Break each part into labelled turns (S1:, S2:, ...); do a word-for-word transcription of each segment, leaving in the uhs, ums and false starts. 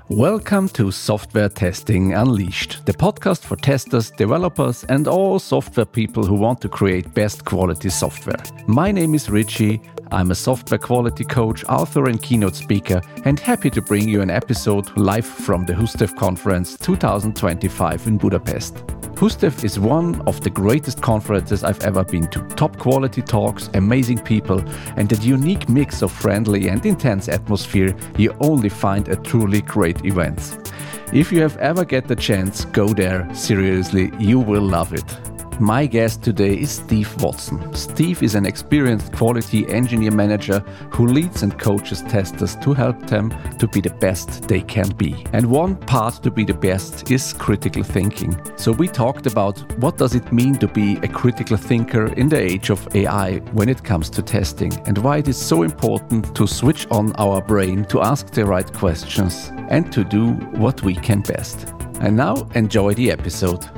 S1: Welcome to Software Testing Unleashed, the podcast for testers, developers, and all software people who want to create best quality software. My name is Richie. I'm a software quality coach, author, and keynote speaker, and happy to bring you an episode live from the HUSTEF Conference twenty twenty-five in Budapest. HUSTEF is one of the greatest conferences I've ever been to. Top quality talks, amazing people, and that unique mix of friendly and intense atmosphere you only find at truly great events. If you have ever get the chance, go there. Seriously, you will love it. My guest today is Steve Watson. Steve is an experienced quality engineer manager who leads and coaches testers to help them to be the best they can be. And one part to be the best is critical thinking. So we talked about what does it mean to be a critical thinker in the age of A I when it comes to testing, and why it is so important to switch on our brain to ask the right questions and to do what we can best. And now enjoy the episode.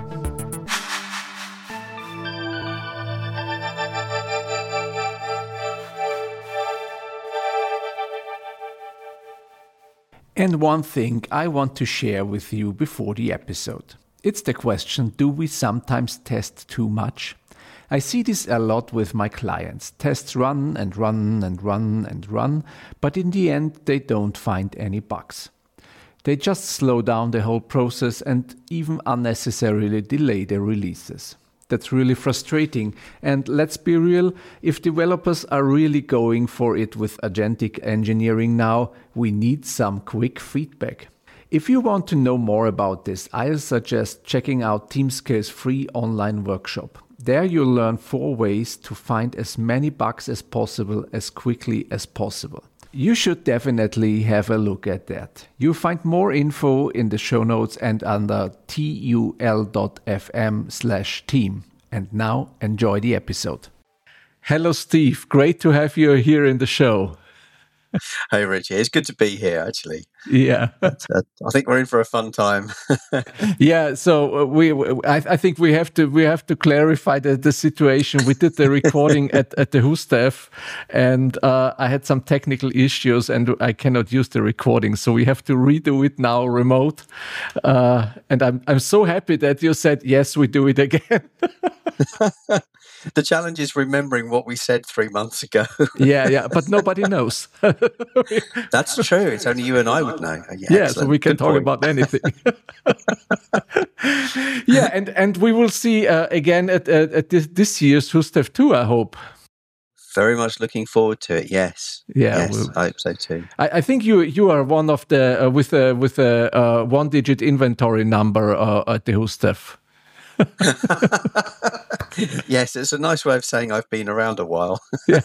S1: And one thing I want to share with you before the episode. It's the question, do we sometimes test too much? I see this a lot with my clients. Tests run and run and run and run, but in the end they don't find any bugs. They just slow down the whole process and even unnecessarily delay their releases. That's really frustrating. And let's be real, if developers are really going for it with agentic engineering now, we need some quick feedback. If you want to know more about this, I suggest checking out TeamScare's free online workshop. There you'll learn four ways to find as many bugs as possible as quickly as possible. You should definitely have a look at that. You'll find more info in the show notes and under tul.fm slash team. And now enjoy the episode. Hello, Steve. Great to have you here in the show.
S2: Hey, Richie. It's good to be here, actually.
S1: Yeah.
S2: But, uh, I think we're in for a fun time.
S1: Yeah. So uh, we, I, I think we have to, we have to clarify the, the situation. We did the recording at, at the HUSTEF, and uh, I had some technical issues, and I cannot use the recording, so we have to redo it now remote. Uh, and I'm, I'm so happy that you said yes, we do it again.
S2: The challenge is remembering what we said three months ago.
S1: yeah, yeah, but nobody knows.
S2: That's true. It's only you and I would know. Yeah,
S1: yeah so we can
S2: Good
S1: talk
S2: point.
S1: about anything. yeah, and, and we will see uh, again at, at, at this, this year's HUSTEF too, I hope.
S2: Very much looking forward to it. Yes.
S1: Yeah,
S2: yes,
S1: we'll,
S2: I hope so too.
S1: I, I think you you are one of the uh, with a with a uh, one digit inventory number uh, at the HUSTEF.
S2: Yes, it's a nice way of saying I've been around a while.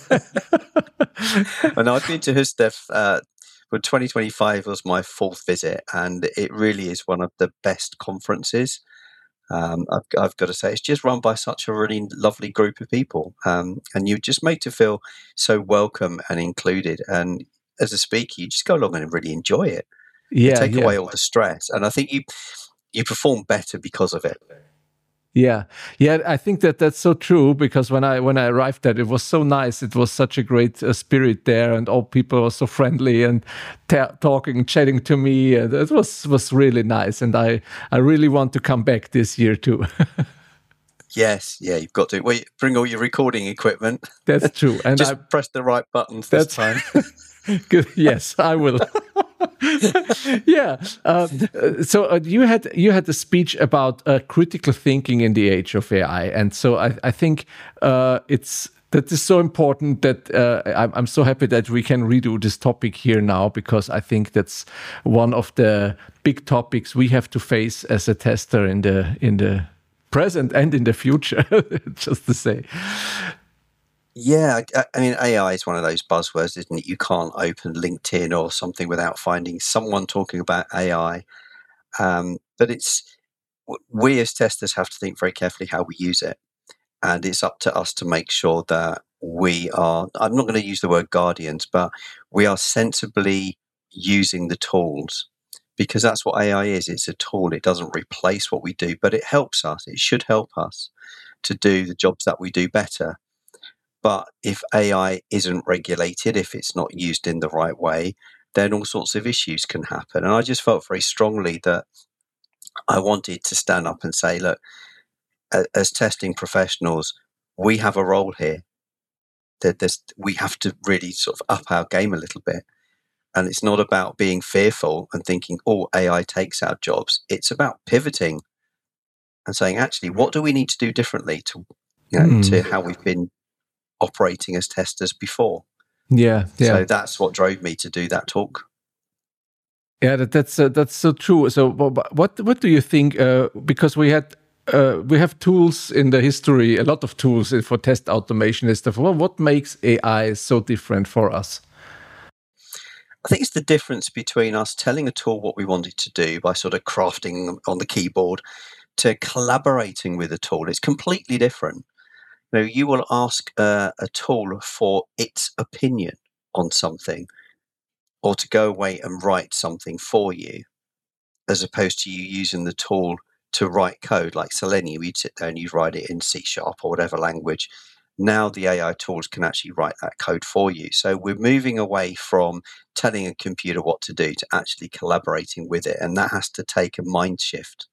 S2: And I've been to HUSTEF. Uh, well, twenty twenty-five was my fourth visit, and it really is one of the best conferences. Um, I've, I've got to say, it's just run by such a really lovely group of people, um, and you're just made to feel so welcome and included. And as a speaker, you just go along and really enjoy it.
S1: Yeah,
S2: you take
S1: yeah.
S2: away all the stress, and I think you you perform better because of it.
S1: Yeah, yeah, I think that that's so true, because when I when I arrived there, it was so nice. It was such a great uh, spirit there, and all people were so friendly and ta- talking, chatting to me. And it was was really nice, and I I really want to come back this year too.
S2: Yes, yeah, you've got to well, bring all your recording equipment.
S1: That's true, and
S2: just
S1: I,
S2: press the right buttons this time.
S1: Good. Yes, I will. yeah. Uh, so uh, you had you had a speech about uh, critical thinking in the age of A I, and so I, I think uh, it's that is so important that uh, I'm, I'm so happy that we can redo this topic here now, because I think that's one of the big topics we have to face as a tester in the in the present and in the future. Just to say.
S2: Yeah, I, I mean, A I is one of those buzzwords, isn't it? You can't open LinkedIn or something without finding someone talking about A I. Um, but it's we as testers have to think very carefully how we use it, and it's up to us to make sure that we are. I'm not going to use the word guardians, but we are sensibly using the tools, because that's what A I is. It's a tool. It doesn't replace what we do, but it helps us. It should help us to do the jobs that we do better. But if A I isn't regulated, if it's not used in the right way, then all sorts of issues can happen. And I just felt very strongly that I wanted to stand up and say, look, as testing professionals, we have a role here. That there's, we have to really sort of up our game a little bit. And it's not about being fearful and thinking, oh, A I takes our jobs. It's about pivoting and saying, actually, what do we need to do differently to, you know, mm. to how we've been operating as testers before?
S1: Yeah, yeah.
S2: So that's what drove me to do that talk.
S1: Yeah, that, that's uh, that's so true. So, what what do you think? Uh, because we had uh, we have tools in the history, a lot of tools for test automation and stuff. Well, what makes A I so different for us?
S2: I think it's the difference between us telling a tool what we want it to do by sort of crafting on the keyboard to collaborating with a tool. It's completely different. You know, you will ask uh, a tool for its opinion on something, or to go away and write something for you, as opposed to you using the tool to write code like Selenium. You'd sit there and you'd write it in C sharp or whatever language. Now the A I tools can actually write that code for you. So we're moving away from telling a computer what to do to actually collaborating with it. And that has to take a mind shift.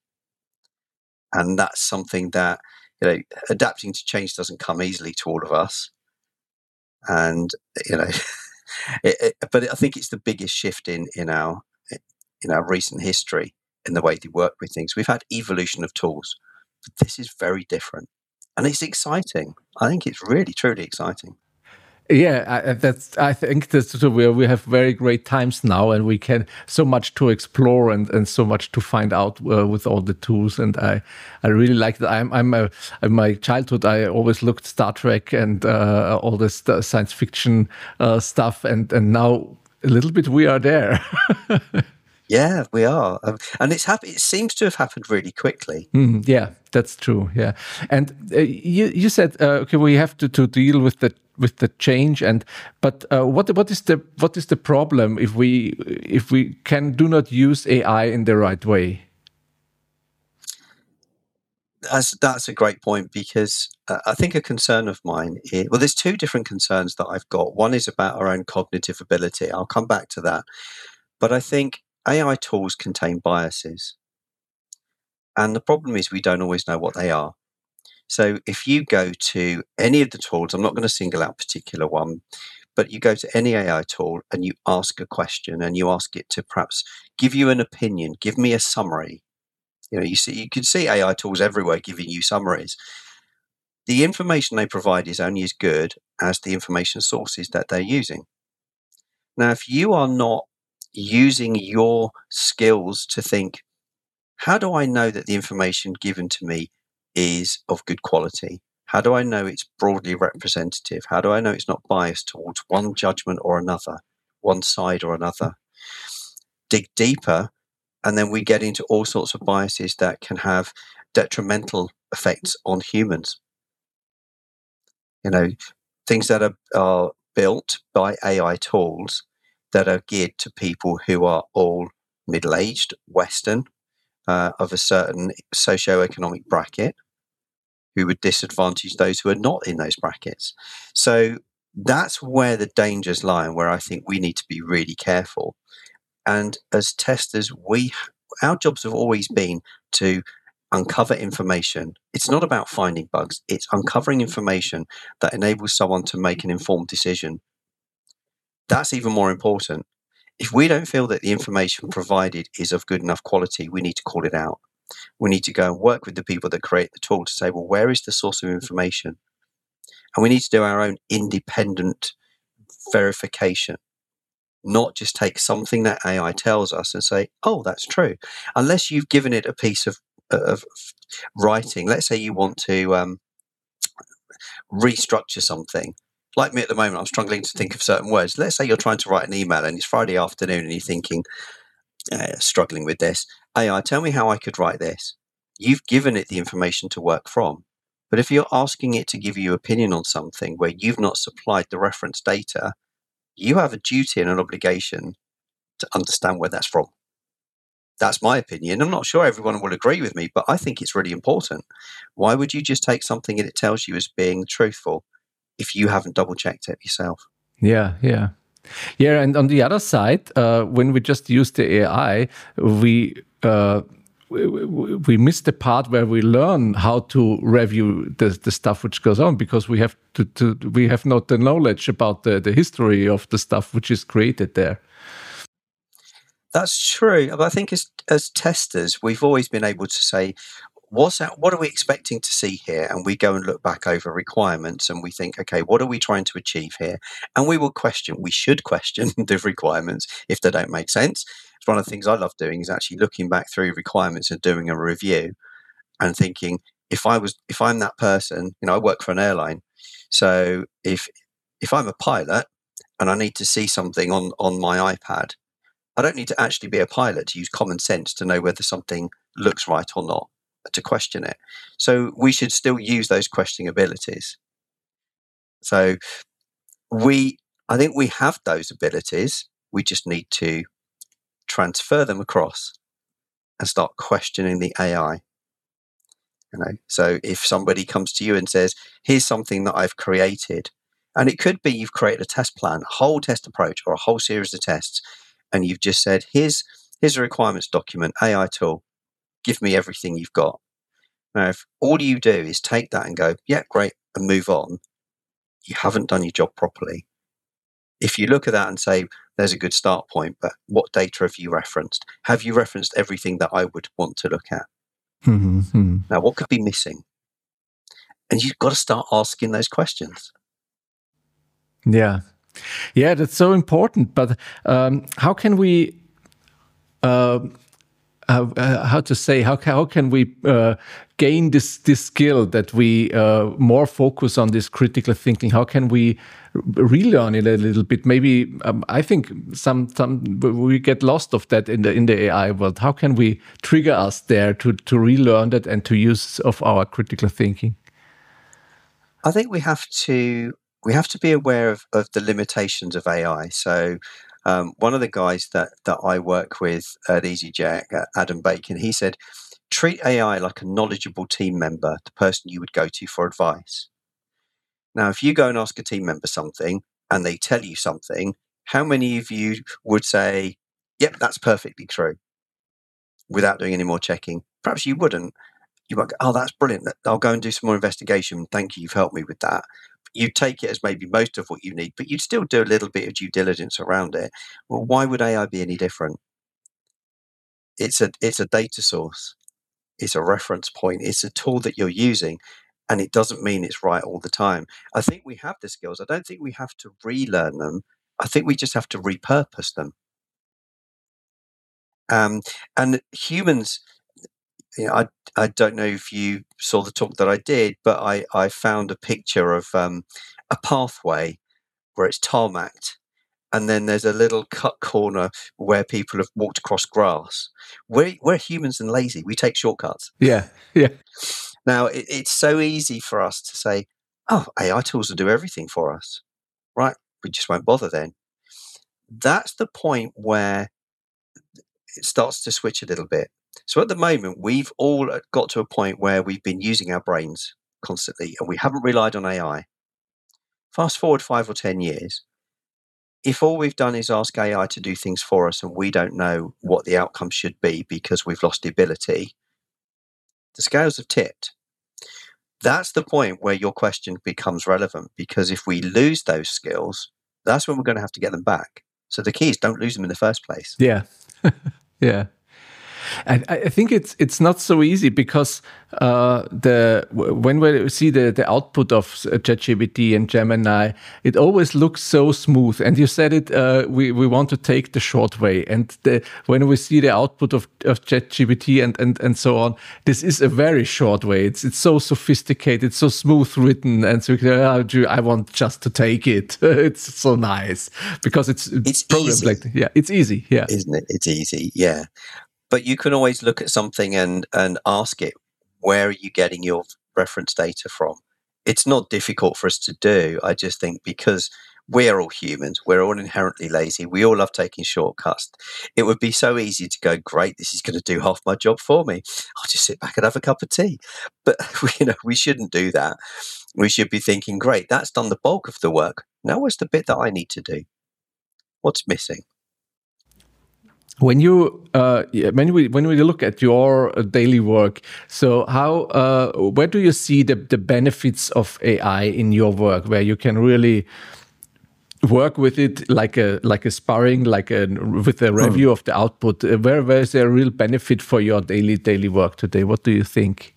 S2: And that's something that, you know, adapting to change doesn't come easily to all of us. And, you know, it, it, but I think it's the biggest shift in, in our in our recent history in the way they work with things. We've had evolution of tools, but this is very different. And it's exciting. I think it's really, truly exciting.
S1: Yeah, I, that's. I think that's where we have very great times now, and we can so much to explore and, and so much to find out uh, with all the tools. And I, I really like that. I'm, I'm a, in my childhood, I always looked Star Trek and uh, all this uh, science fiction uh, stuff, and and now a little bit we are there.
S2: Yeah, we are, um, and it's hap- It seems to have happened really quickly.
S1: Mm, yeah, that's true. Yeah, and uh, you you said uh, okay, we have to, to deal with the with the change, and but uh, what what is the what is the problem if we if we can do not use A I in the right way?
S2: That's that's a great point, because uh, I think a concern of mine is, well, there's two different concerns that I've got. One is about our own cognitive ability. I'll come back to that, but I think A I tools contain biases. And the problem is we don't always know what they are. So if you go to any of the tools, I'm not going to single out a particular one, but you go to any A I tool and you ask a question and you ask it to perhaps give you an opinion, give me a summary. You know, you see, you can see A I tools everywhere giving you summaries. The information they provide is only as good as the information sources that they're using. Now, if you are not using your skills to think, how do I know that the information given to me is of good quality? How do I know it's broadly representative? How do I know it's not biased towards one judgment or another, one side or another? Dig deeper, and then we get into all sorts of biases that can have detrimental effects on humans. You know, things that are, are built by A I tools that are geared to people who are all middle-aged, Western, uh, of a certain socioeconomic bracket, who would disadvantage those who are not in those brackets. So that's where the dangers lie, and where I think we need to be really careful. And as testers, we our jobs have always been to uncover information. It's not about finding bugs. It's uncovering information that enables someone to make an informed decision. That's even more important. If we don't feel that the information provided is of good enough quality, we need to call it out. We need to go and work with the people that create the tool to say, well, where is the source of information? And we need to do our own independent verification, not just take something that A I tells us and say, oh, that's true. Unless you've given it a piece of, of writing. Let's say you want to um, restructure something. Like me at the moment, I'm struggling to think of certain words. Let's say you're trying to write an email and it's Friday afternoon and you're thinking, uh, struggling with this. A I, tell me how I could write this. You've given it the information to work from. But if you're asking it to give you opinion on something where you've not supplied the reference data, you have a duty and an obligation to understand where that's from. That's my opinion. I'm not sure everyone will agree with me, but I think it's really important. Why would you just take something that it tells you as being truthful if you haven't double checked it yourself?
S1: Yeah, yeah. Yeah, and on the other side, uh, when we just use the A I, we, uh, we we miss the part where we learn how to review the, the stuff which goes on, because we have to, to we have not the knowledge about the, the history of the stuff which is created there.
S2: That's true. But I think as as testers, we've always been able to say, what's that, what are we expecting to see here? And we go and look back over requirements and we think, okay, what are we trying to achieve here? And we will question, we should question the requirements if they don't make sense. It's one of the things I love doing, is actually looking back through requirements and doing a review and thinking, if I was, if I'm that person, you know, I work for an airline. So if, if I'm a pilot and I need to see something on, on my iPad, I don't need to actually be a pilot to use common sense to know whether something looks right or not, to question it. So we should still use those questioning abilities. So we, I think we have those abilities. We just need to transfer them across and start questioning the A I. You know, so if somebody comes to you and says, here's something that I've created, and it could be you've created a test plan, a whole test approach, or a whole series of tests, and you've just said, here's here's a requirements document, A I tool, give me everything you've got. Now, if all you do is take that and go, yeah, great, and move on, you haven't done your job properly. If you look at that and say, there's a good start point, but what data have you referenced? Have you referenced everything that I would want to look at?
S1: Mm-hmm.
S2: Now, what could be missing? And you've got to start asking those questions.
S1: Yeah. Yeah, that's so important. But um, how can we, uh, uh, uh, how to say, how, how can we uh, gain this, this skill that we uh, more focus on this critical thinking? How can we relearn it a little bit? Maybe um, I think some some we get lost of that in the in the A I world. How can we trigger us there to to relearn that and to use of our critical thinking?
S2: I think we have to we have to be aware of, of the limitations of A I. So um, one of the guys that that I work with at EasyJet, uh, Adam Bacon, he said, treat A I like a knowledgeable team member, the person you would go to for advice. Now, if you go and ask a team member something and they tell you something, how many of you would say, yep, that's perfectly true, without doing any more checking? Perhaps you wouldn't. You might go, oh, that's brilliant. I'll go and do some more investigation. Thank you. You've helped me with that. You'd take it as maybe most of what you need, but you'd still do a little bit of due diligence around it. Well, why would A I be any different? It's a it's a data source. It's a reference point. It's a tool that you're using, and it doesn't mean it's right all the time. I think we have the skills. I don't think we have to relearn them. I think we just have to repurpose them. Um, and humans, you know, I I don't know if you saw the talk that I did, but I, I found a picture of um, a pathway where it's tarmacked, and then there's a little cut corner where people have walked across grass. We're, we're humans and lazy. We take shortcuts.
S1: Yeah, yeah.
S2: Now, it, it's so easy for us to say, oh, A I tools will do everything for us. Right, we just won't bother then. That's the point where it starts to switch a little bit. So at the moment, we've all got to a point where we've been using our brains constantly and we haven't relied on A I. Fast forward five or ten years, if all we've done is ask A I to do things for us and we don't know what the outcome should be because we've lost the ability, the scales have tipped. That's the point where your question becomes relevant, because if we lose those skills, that's when we're going to have to get them back. So the key is don't lose them in the first place.
S1: Yeah. Yeah. And I think it's it's not so easy, because uh, the when we see the, the output of ChatGPT and Gemini, it always looks so smooth. And you said it, uh, we, we want to take the short way. And the, when we see the output of, of ChatGPT and, and, and so on, this is a very short way. It's it's so sophisticated, so smooth written. And so uh, I want just to take it. It's so nice because it's,
S2: it's
S1: programmed like, yeah, it's easy. Yeah.
S2: Isn't it? It's easy. Yeah. But you can always look at something and, and ask it, where are you getting your reference data from? It's not difficult for us to do. I just think because we're all humans, we're all inherently lazy, we all love taking shortcuts. It would be so easy to go, great, this is going to do half my job for me. I'll just sit back and have a cup of tea. But you know, we shouldn't do that. We should be thinking, great, that's done the bulk of the work. Now what's the bit that I need to do? What's missing?
S1: When you uh, when we when we look at your daily work, so how uh, where do you see the the benefits of A I in your work, where you can really work with it like a like a sparring, like a with a review of the output? Where where is there a real benefit for your daily daily work today? What do you think?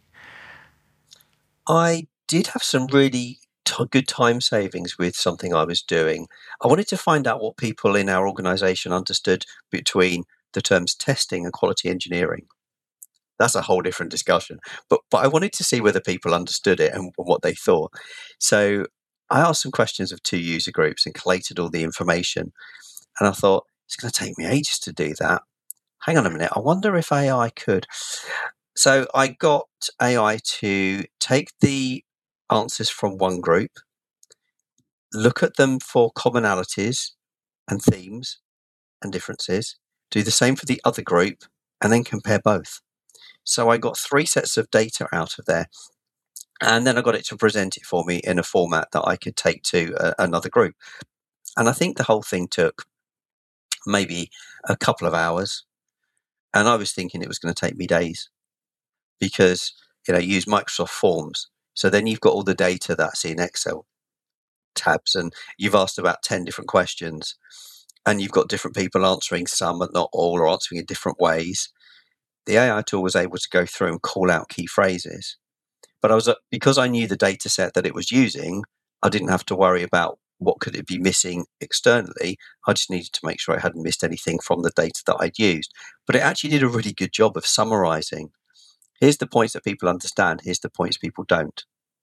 S2: I did have some really t- good time savings with something I was doing. I wanted to find out what people in our organization understood between the terms testing and quality engineering. That's a whole different discussion. But but I wanted to see whether people understood it and, and what they thought. So I asked some questions of two user groups and collated all the information. And I thought, it's going to take me ages to do that. Hang on a minute. I wonder if A I could. So I got A I to take the answers from one group, look at them for commonalities and themes and differences, do the same for the other group, and then compare both. So I got three sets of data out of there. And then I got it to present it for me in a format that I could take to uh, another group. And I think the whole thing took maybe a couple of hours. And I was thinking it was going to take me days because, you know, you use Microsoft Forms. So then you've got all the data that's in Excel tabs and you've asked about ten different questions and you've got different people answering some but not all, or answering in different ways. The A I tool was able to go through and call out key phrases. But I was, because I knew the data set that it was using, I didn't have to worry about what could it be missing externally. I just needed to make sure I hadn't missed anything from the data that I'd used. But it actually did a really good job of summarizing. Here's the points that people understand. Here's the points people don't.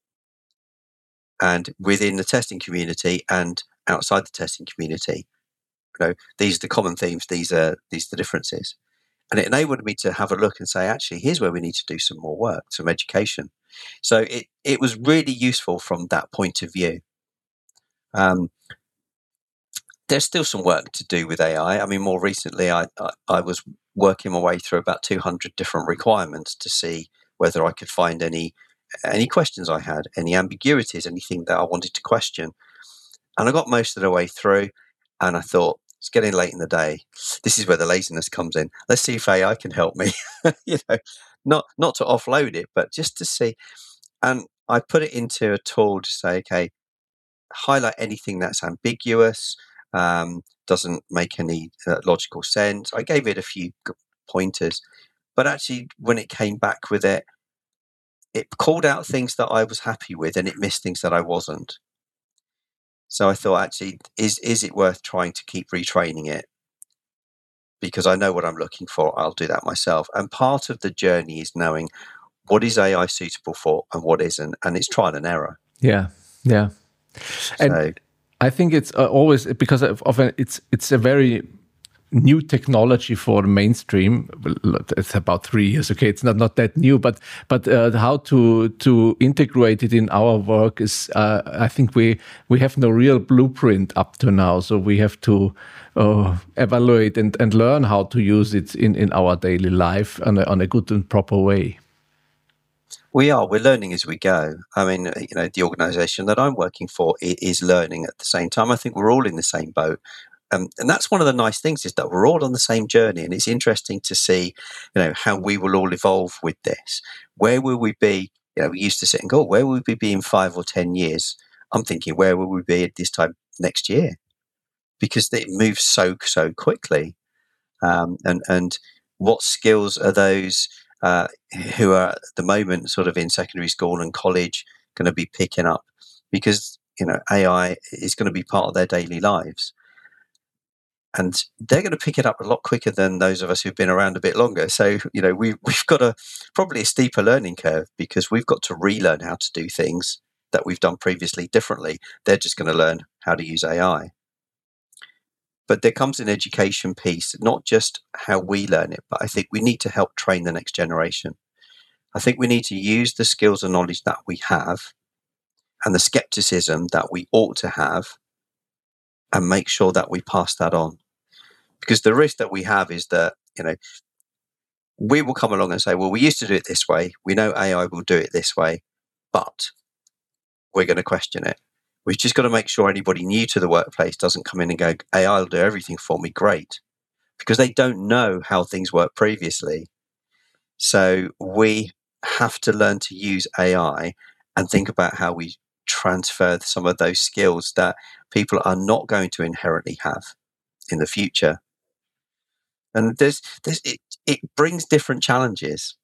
S2: And within the testing community and outside the testing community, you know, these are the common themes. These are these are the differences. And it enabled me to have a look and say, actually, here's where we need to do some more work, some education. So it, it was really useful from that point of view. Um, there's still some work to do with A I. I mean, more recently, I, I, I was working my way through about two hundred different requirements to see whether I could find any any questions I had, any ambiguities, anything that I wanted to question. And I got most of the way through, and I thought, it's getting late in the day. This is where the laziness comes in. Let's see if A I can help me. you know, not not to offload it, but just to see. And I put it into a tool to say, okay, highlight anything that's ambiguous, um, doesn't make any uh, logical sense. I gave it a few pointers, but actually, when it came back with it, it called out things that I was happy with, and it missed things that I wasn't. So I thought, actually, is is it worth trying to keep retraining it? Because I know what I'm looking for, I'll do that myself. And part of the journey is knowing what is A I suitable for and what isn't, and it's trial and error.
S1: Yeah, yeah. And
S2: so,
S1: I think it's uh, always because of, of a, it's it's a very new technology for the mainstream. It's about three years. Okay, it's not not that new, but but uh, how to to integrate it in our work is. Uh, I think we we have no real blueprint up to now, so we have to uh, evaluate and, and learn how to use it in, in our daily life on a, on a good and proper way.
S2: We are. We're learning as we go. I mean, you know, the organisation that I'm working for is learning at the same time. I think we're all in the same boat. Um, and that's one of the nice things, is that we're all on the same journey, and it's interesting to see, you know, how we will all evolve with this. Where will we be? You know, we used to sit and go, where will we be in five or ten years? I'm thinking, where will we be at this time next year? Because it moves so so quickly. Um, and and what skills are those uh, who are at the moment sort of in secondary school and college going to be picking up? Because, you know, A I is going to be part of their daily lives. And they're going to pick it up a lot quicker than those of us who've been around a bit longer. So, you know, we, we've got a probably a steeper learning curve, because we've got to relearn how to do things that we've done previously differently. They're just going to learn how to use A I. But there comes an education piece, not just how we learn it, but I think we need to help train the next generation. I think we need to use the skills and knowledge that we have and the skepticism that we ought to have, and make sure that we pass that on. Because the risk that we have is that, you know, we will come along and say, well, we used to do it this way. We know A I will do it this way, but we're going to question it. We've just got to make sure anybody new to the workplace doesn't come in and go, A I will do everything for me, great, because they don't know how things worked previously. So we have to learn to use A I and think about how we transfer some of those skills that people are not going to inherently have in the future. And there's, there's it, it brings different challenges,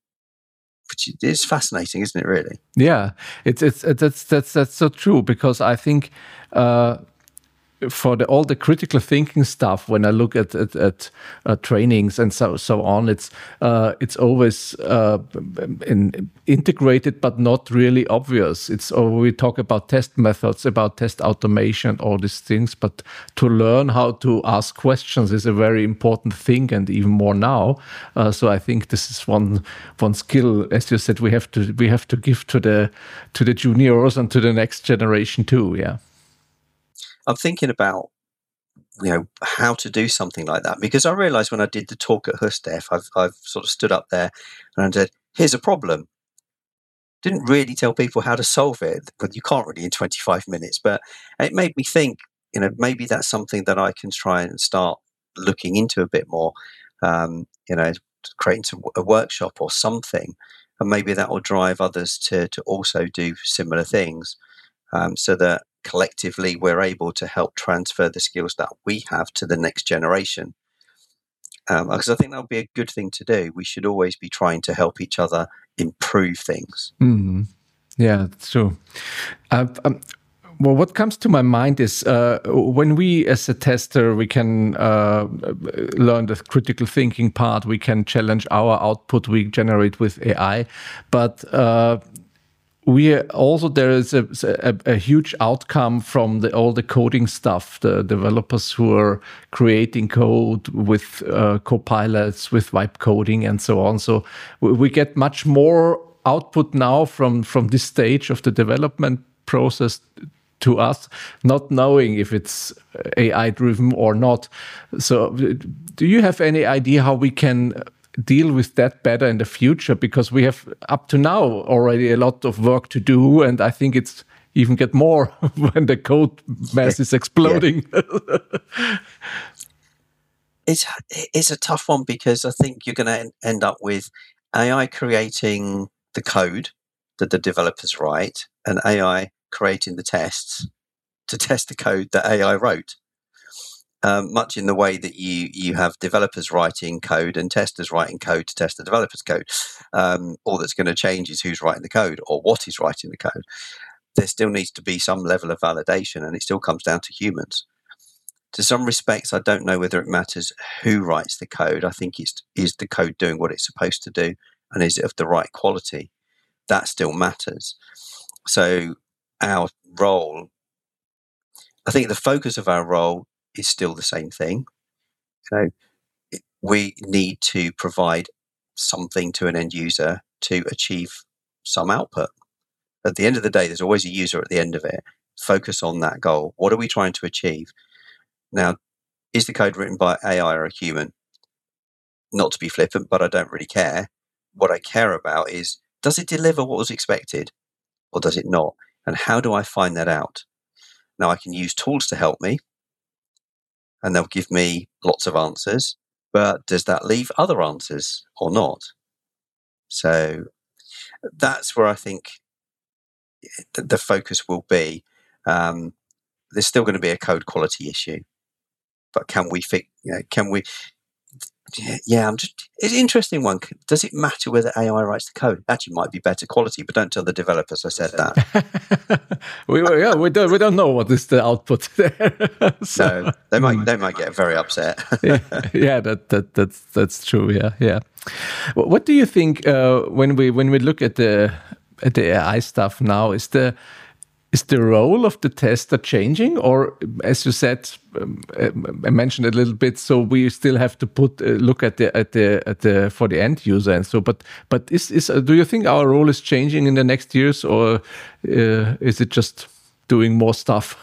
S2: which is fascinating, isn't it? Really?
S1: Yeah, it's it's that's that's that's so true, because I think uh, for the, all the critical thinking stuff, when I look at at, at uh, trainings and so so on, it's uh, it's always uh, in, integrated but not really obvious. It's or we talk about test methods, about test automation, all these things, but to learn how to ask questions is a very important thing, and even more now. Uh, so I think this is one one skill, as you said, we have to we have to give to the to the juniors and to the next generation too. Yeah.
S2: I'm thinking about, you know, how to do something like that, because I realized when I did the talk at HUSTEF, I've, I've sort of stood up there and I said, here's a problem. Didn't really tell people how to solve it, but you can't really in twenty-five minutes. But it made me think, you know, maybe that's something that I can try and start looking into a bit more, um, you know, creating some, a workshop or something. And maybe that will drive others to, to also do similar things, um, so that collectively we're able to help transfer the skills that we have to the next generation. Um, because I think that would be a good thing to do. We should always be trying to help each other improve things.
S1: Mm-hmm. Yeah, that's true. Uh, um, well, what comes to my mind is uh, when we, as a tester, we can uh, learn the critical thinking part. We can challenge our output we generate with A I, but uh, we also there is a, a, a huge outcome from the, all the coding stuff. The developers who are creating code with uh, copilots, with vibe coding, and so on. So we, we get much more output now from from this stage of the development process to us, not knowing if it's A I driven or not. So, do you have any idea how we can deal with that better in the future? Because we have up to now already a lot of work to do, and I think it's even get more when the code mass is exploding.
S2: Yeah. it's it's a tough one, because I think you're going to end up with A I creating the code that the developers write, and A I creating the tests to test the code that A I wrote. Um, much in the way that you you have developers writing code and testers writing code to test the developer's code. Um, all that's going to change is who's writing the code or what is writing the code. There still needs to be some level of validation, and it still comes down to humans. To some respects, I don't know whether it matters who writes the code. I think it's is the code doing what it's supposed to do, and is it of the right quality? That still matters. So our role, I think the focus of our role is still the same thing. So we need to provide something to an end user to achieve some output. At the end of the day, there's always a user at the end of it. Focus on that goal. What are we trying to achieve? Now, is the code written by A I or a human? Not to be flippant, but I don't really care. What I care about is, does it deliver what was expected, or does it not? And how do I find that out? Now, I can use tools to help me, and they'll give me lots of answers, but does that leave other answers or not? So that's where I think the focus will be. Um, there's still going to be a code quality issue, but can we fix, you know, can we, yeah, I'm just, it's an interesting one. Does it matter whether A I writes the code? Actually, might be better quality, but don't tell the developers I said that.
S1: we, yeah, we don't, we don't know what is the output there.
S2: So no, they might, they might get very upset.
S1: yeah, yeah, that, that, that's, that's true. Yeah. Yeah. What do you think, uh, when we, when we look at the, at the A I stuff now, is the, Is the role of the tester changing, or, as you said, um, I mentioned a little bit, so we still have to put uh, look at the at the at the for the end user, and so. But but is is uh, do you think our role is changing in the next years, or uh, is it just doing more stuff?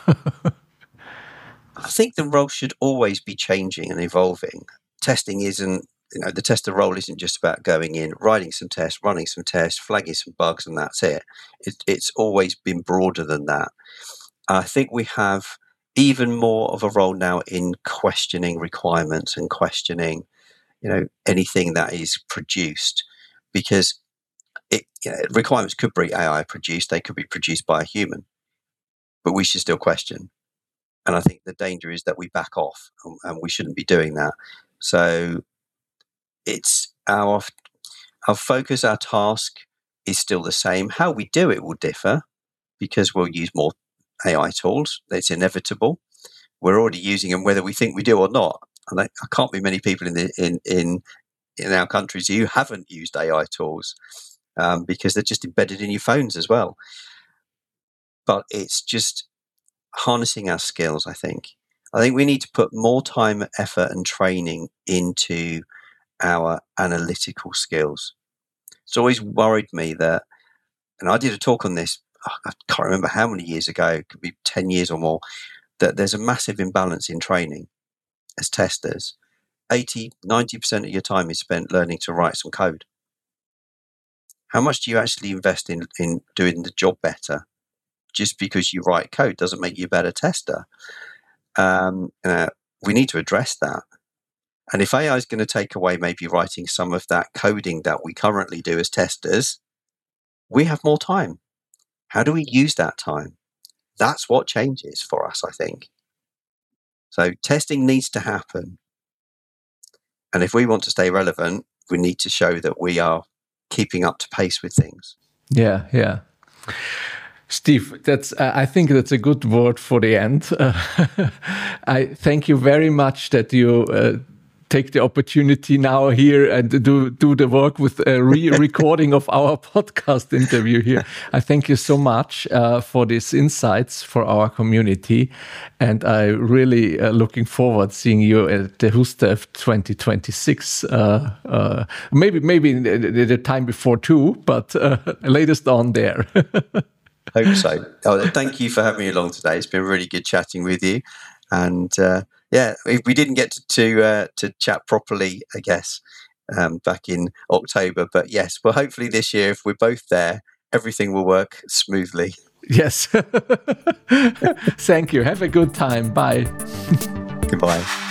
S2: I think the role should always be changing and evolving. Testing isn't, you know, the tester role isn't just about going in, writing some tests, running some tests, flagging some bugs, and that's it. it it's always been broader than that. I think we have even more of a role now in questioning requirements and questioning, you know, anything that is produced, because it, you know, requirements could be A I produced, they could be produced by a human, but we should still question. And I think the danger is that we back off, and, and we shouldn't be doing that. So it's our our focus, our task is still the same. How we do it will differ because we'll use more A I tools. It's inevitable. We're already using them, whether we think we do or not. And I, I can't be many people in the in in in our countries who haven't used A I tools, um, because they're just embedded in your phones as well. But it's just harnessing our skills, I think. I think we need to put more time, effort, and training into our analytical skills. It's always worried me that, and I did a talk on this, I can't remember how many years ago, it could be ten years or more, that there's a massive imbalance in training as testers. eighty, ninety percent of your time is spent learning to write some code. How much do you actually invest in, in doing the job better? Just because you write code doesn't make you a better tester. Um, uh, we need to address that. And if A I is going to take away maybe writing some of that coding that we currently do as testers, we have more time. How do we use that time? That's what changes for us, I think. So testing needs to happen. And if we want to stay relevant, we need to show that we are keeping up to pace with things.
S1: Yeah, yeah. Steve, that's. Uh, I think that's a good word for the end. Uh, I thank you very much that you uh, take the opportunity now here and do do the work with a re-recording of our podcast interview here. I thank you so much uh, for these insights for our community, and I really uh, looking forward seeing you at the WhoStaff twenty twenty-six. Uh, uh, maybe maybe the, the time before too, but uh, latest on there.
S2: Hope so. Oh, thank you for having me along today. It's been really good chatting with you, and uh, yeah, we didn't get to to, uh, to chat properly, I guess, um, back in October. But yes, well, hopefully this year, if we're both there, everything will work smoothly.
S1: Yes. Thank you. Have a good time. Bye.
S2: Goodbye.